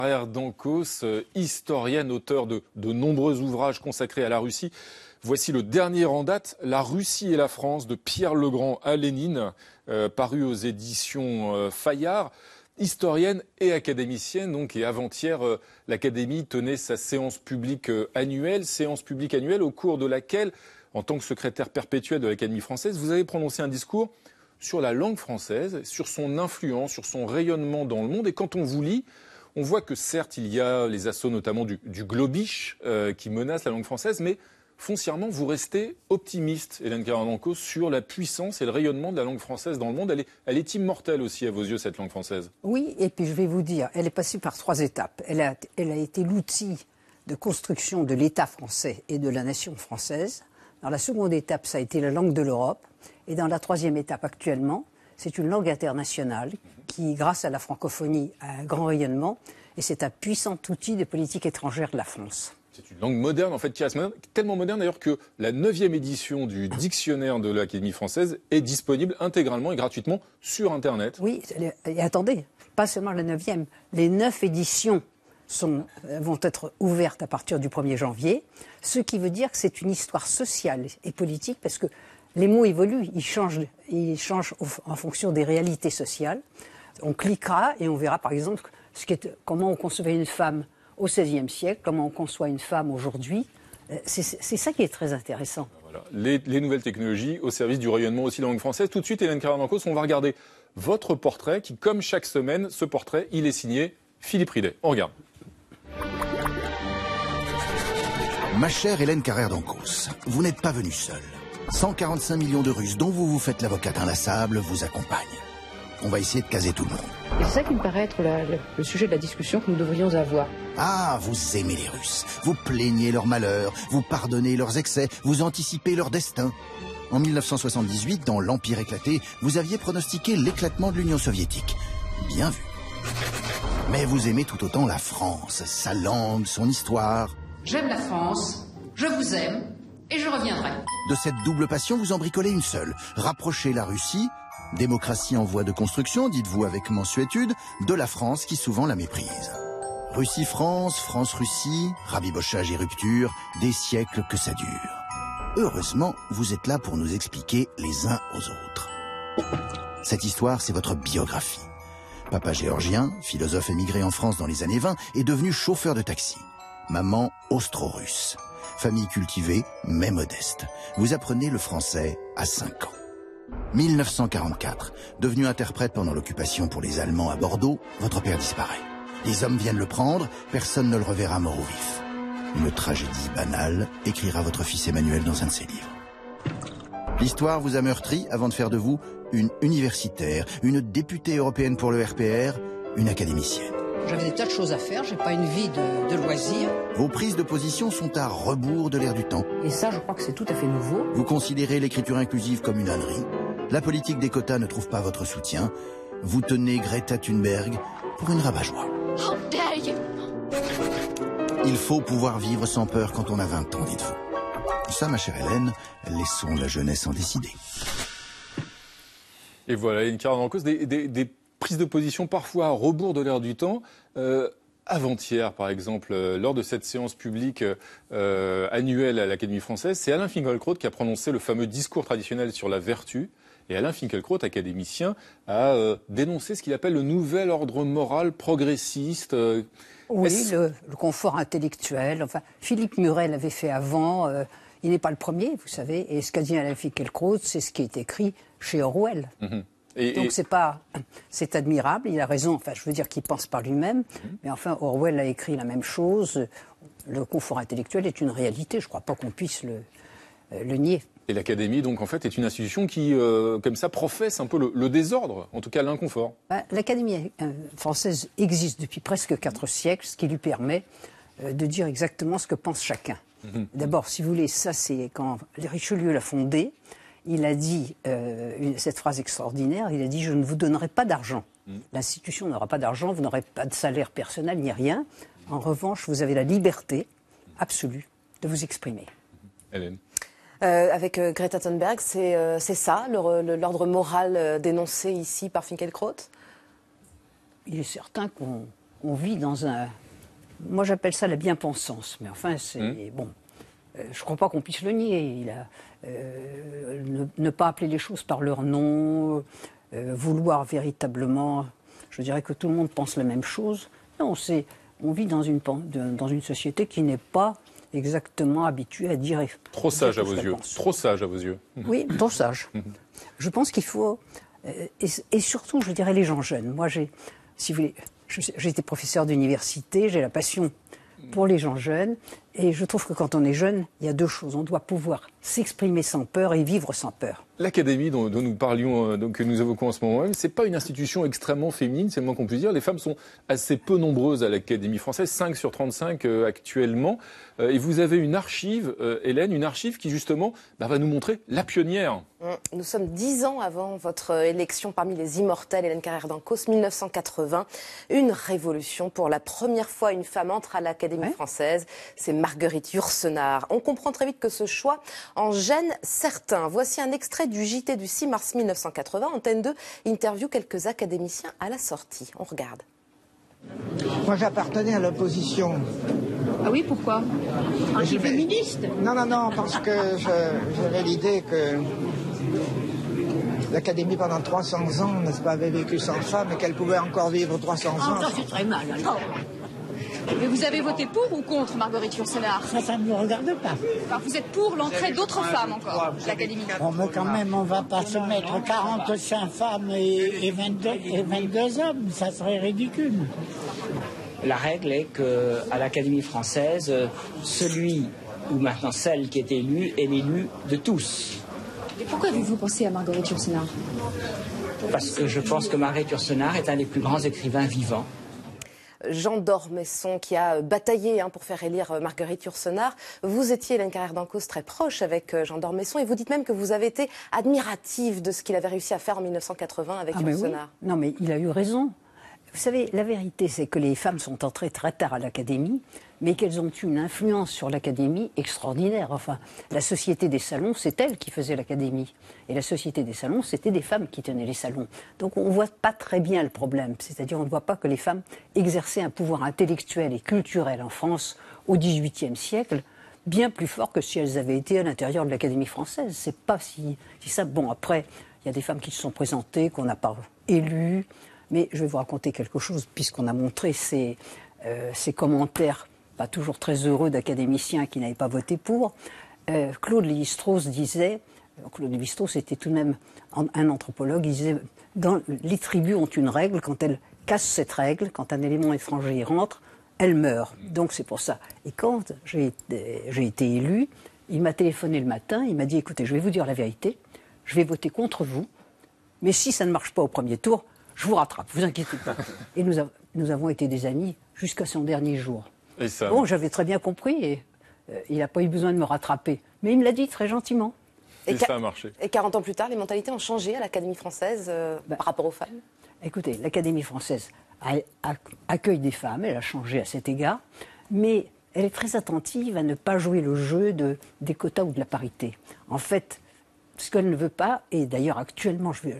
Carrère d'Ancos, historienne, auteur de nombreux ouvrages consacrés à la Russie. Voici le dernier en date, La Russie et la France, de Pierre Legrand à Lénine, paru aux éditions Fayard. Historienne et académicienne, donc, et avant-hier, l'Académie tenait sa séance publique annuelle au cours de laquelle, en tant que secrétaire perpétuel de l'Académie française, vous avez prononcé un discours sur la langue française, sur son influence, sur son rayonnement dans le monde. Et quand on vous lit, on voit que certes, il y a les assauts notamment du globish qui menacent la langue française, mais foncièrement, vous restez optimiste, Hélène Carrère d'Ancos, sur la puissance et le rayonnement de la langue française dans le monde. Elle est immortelle aussi à vos yeux, cette langue française. Oui, et puis je vais vous dire, elle est passée par 3 étapes. Elle a été l'outil de construction de l'État français et de la nation française. Dans la seconde étape, ça a été la langue de l'Europe. Et dans la troisième étape, actuellement, c'est une langue internationale qui, grâce à la francophonie, a un grand rayonnement. Et c'est un puissant outil de politique étrangère de la France. C'est une langue moderne, en fait, qui reste moderne, tellement moderne d'ailleurs que la 9e édition du dictionnaire de l'Académie française est disponible intégralement et gratuitement sur Internet. Oui, et attendez, pas seulement la 9e. Les 9 éditions vont être ouvertes à partir du 1er janvier, ce qui veut dire que c'est une histoire sociale et politique, parce que les mots évoluent, ils changent en fonction des réalités sociales. On cliquera et on verra, par exemple, comment on concevait une femme au XVIe siècle, comment on conçoit une femme aujourd'hui. C'est ça qui est très intéressant. Voilà. Les nouvelles technologies au service du rayonnement aussi de la langue française. Tout de suite, Hélène Carrère d'Ancos, on va regarder votre portrait qui, comme chaque semaine, ce portrait, il est signé Philippe Ridet. On regarde. Ma chère Hélène Carrère d'Ancos, vous n'êtes pas venue seule. 145 millions de Russes dont vous vous faites l'avocate inlassable vous accompagnent. On va essayer de caser tout le monde. Et c'est ça qui me paraît être le sujet de la discussion que nous devrions avoir. Ah, vous aimez les Russes. Vous plaignez leurs malheurs, vous pardonnez leurs excès, vous anticipez leur destin. En 1978, dans l'Empire éclaté, vous aviez pronostiqué l'éclatement de l'Union soviétique. Bien vu. Mais vous aimez tout autant la France, sa langue, son histoire. J'aime la France, je vous aime et je reviendrai. De cette double passion, vous en bricolez une seule. Rapprocher la Russie, démocratie en voie de construction, dites-vous avec mansuétude, de la France qui souvent la méprise. Russie-France, France-Russie, rabibochage et rupture, des siècles que ça dure. Heureusement, vous êtes là pour nous expliquer les uns aux autres. Cette histoire, c'est votre biographie. Papa géorgien, philosophe émigré en France dans les années 20, est devenu chauffeur de taxi. Maman austro-russe. Famille cultivée, mais modeste. Vous apprenez le français à 5 ans. 1944. Devenu interprète pendant l'occupation pour les Allemands à Bordeaux, votre père disparaît. Les hommes viennent le prendre, personne ne le reverra mort ou vif. Une tragédie banale, écrira votre fils Emmanuel dans un de ses livres. L'histoire vous a meurtri avant de faire de vous une universitaire, une députée européenne pour le RPR, une académicienne. J'avais des tas de choses à faire, j'ai pas une vie de loisirs. Vos prises de position sont à rebours de l'air du temps. Et ça, je crois que c'est tout à fait nouveau. Vous considérez l'écriture inclusive comme une ânerie. La politique des quotas ne trouve pas votre soutien. Vous tenez Greta Thunberg pour une rabat-joie. How dare you! Il faut pouvoir vivre sans peur quand on a 20 ans, dites-vous. Ça, ma chère Hélène, laissons la jeunesse en décider. Et voilà, Hélène Carrère d'Ancos, des prises de position parfois à rebours de l'air du temps. Avant-hier, par exemple, lors de cette séance publique annuelle à l'Académie française, c'est Alain Finkielkraut qui a prononcé le fameux discours traditionnel sur la vertu. Et Alain Finkielkraut, académicien, a dénoncé ce qu'il appelle le nouvel ordre moral progressiste. Oui, le confort intellectuel. Enfin, Philippe Muret l'avait fait avant. Il n'est pas le premier, vous savez. Et ce qu'a dit Alain Finkielkraut, c'est ce qui est écrit chez Orwell. Donc c'est admirable, il a raison, enfin je veux dire qu'il pense par lui-même, mais enfin Orwell a écrit la même chose, le confort intellectuel est une réalité, je ne crois pas qu'on puisse le nier. Et l'Académie, donc en fait, est une institution qui, comme ça, professe un peu le désordre, en tout cas l'inconfort. L'Académie française existe depuis presque 4 siècles, ce qui lui permet de dire exactement ce que pense chacun. D'abord, si vous voulez, ça c'est quand Richelieu l'a fondée. Il a dit cette phrase extraordinaire, il a dit « Je ne vous donnerai pas d'argent. L'institution n'aura pas d'argent, vous n'aurez pas de salaire personnel ni rien. En revanche, vous avez la liberté absolue de vous exprimer. » Hélène. Avec Greta Thunberg, c'est ça, l'ordre moral dénoncé ici par Finkielkraut? Il est certain on vit dans un... Moi, j'appelle ça la bien-pensance. Mais enfin, c'est... Bon, je ne crois pas qu'on puisse le nier. Ne pas appeler les choses par leur nom, vouloir véritablement... Je dirais que tout le monde pense la même chose. Non, on vit dans une société qui n'est pas exactement habituée à dire... Trop sage à vos yeux. Trop sage à vos yeux. Oui, trop sage. Je pense qu'il faut... Et surtout, je dirais les gens jeunes. Moi, si vous voulez, j'ai été professeur d'université, j'ai la passion pour les gens jeunes. Et je trouve que quand on est jeune, il y a deux choses. On doit pouvoir s'exprimer sans peur et vivre sans peur. L'Académie dont nous parlions, que nous évoquons en ce moment même, c'est pas une institution extrêmement féminine, c'est le moins qu'on puisse dire. Les femmes sont assez peu nombreuses à l'Académie française, 5 sur 35 actuellement. Et vous avez une archive, Hélène, une archive qui justement va nous montrer la pionnière. Nous sommes 10 ans avant votre élection parmi les immortels, Hélène Carrère d'Encausse, 1980. Une révolution. Pour la première fois, une femme entre à l'Académie française. C'est Marguerite Yourcenar. On comprend très vite que ce choix en gêne certains. Voici un extrait du JT du 6 mars 1980. Antenne 2 interview quelques académiciens à la sortie. On regarde. Moi, j'appartenais à l'opposition. Ah oui, pourquoi? Anti-féministe? Non, parce que j'avais l'idée que l'Académie, pendant 300 ans, n'est-ce pas, avait vécu sans femme et qu'elle pouvait encore vivre 300 ans. Ah, ça c'est très mal, alors. Mais vous avez voté pour ou contre Marguerite Yourcenar? Ça ne me regarde pas. Enfin, vous êtes pour l'entrée d'autres femmes encore, à l'Académie? Bon, mais quand même, on ne va pas se mettre 45 femmes et 22 hommes. Ça serait ridicule. La règle est qu'à l'Académie française, celui ou maintenant celle qui est élue est l'élu de tous. Et pourquoi avez-vous pensé à Marguerite Yourcenar? Parce que je pense que Marguerite Yourcenar est un des plus grands écrivains vivants. Jean d'Ormesson qui a bataillé pour faire élire Marguerite Yourcenar. Vous étiez, Hélène Carrère d'Encausse, très proche avec Jean d'Ormesson et vous dites même que vous avez été admirative de ce qu'il avait réussi à faire en 1980 avec Yourcenar. Oui. Non, mais il a eu raison. Vous savez, la vérité, c'est que les femmes sont entrées très tard à l'Académie, mais qu'elles ont eu une influence sur l'Académie extraordinaire. Enfin, la Société des salons, c'est elle qui faisait l'Académie. Et la Société des salons, c'était des femmes qui tenaient les salons. Donc on ne voit pas très bien le problème. C'est-à-dire on ne voit pas que les femmes exerçaient un pouvoir intellectuel et culturel en France au XVIIIe siècle, bien plus fort que si elles avaient été à l'intérieur de l'Académie française. C'est pas si ça. Bon, après, il y a des femmes qui se sont présentées, qu'on n'a pas élues. Mais je vais vous raconter quelque chose, puisqu'on a montré ces commentaires pas toujours très heureux d'académiciens qui n'avaient pas voté pour. Claude Lévi-Strauss disait, Claude Lévi-Strauss était tout de même un anthropologue, il disait, les tribus ont une règle, quand elles cassent cette règle, quand un élément étranger y rentre, elles meurent. Donc c'est pour ça. Et quand j'ai été élu, il m'a téléphoné le matin, il m'a dit, écoutez, je vais vous dire la vérité, je vais voter contre vous, mais si ça ne marche pas au premier tour, je vous rattrape, vous inquiétez pas. Et nous avons été des amis jusqu'à son dernier jour. Et ça... Bon, j'avais très bien compris et il n'a pas eu besoin de me rattraper. Mais il me l'a dit très gentiment. Et ça a marché. Et 40 ans plus tard, les mentalités ont changé à l'Académie française par rapport aux femmes? Écoutez, l'Académie française accueille des femmes, elle a changé à cet égard, mais elle est très attentive à ne pas jouer le jeu des quotas ou de la parité. En fait, ce qu'elle ne veut pas, et d'ailleurs actuellement,